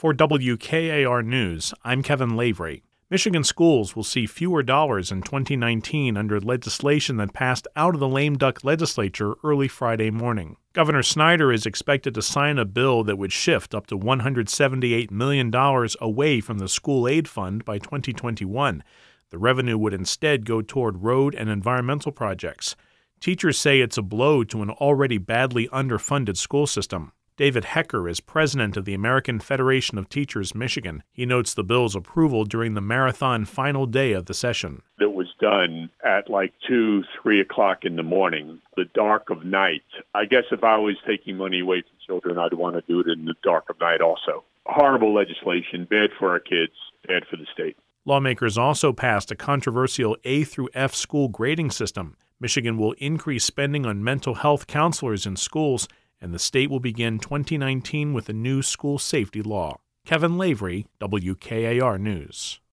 For WKAR News, I'm Kevin Lavery. Michigan schools will see fewer dollars in 2019 under legislation that passed out of the lame duck legislature early Friday morning. Governor Snyder is expected to sign a bill that would shift up to $178 million away from the school aid fund by 2021. The revenue would instead go toward road and environmental projects. Teachers say it's a blow to an already badly underfunded school system. David Hecker is president of the American Federation of Teachers Michigan. He notes the bill's approval during the marathon final day of the session. It was done at like 2, 3 o'clock in the morning, the dark of night. I guess if I was taking money away from children, I'd want to do it in the dark of night also. Horrible legislation, bad for our kids, bad for the state. Lawmakers also passed a controversial A through F school grading system. Michigan will increase spending on mental health counselors in schools, and the state will begin 2019 with a new school safety law. Kevin Lavery, WKAR News.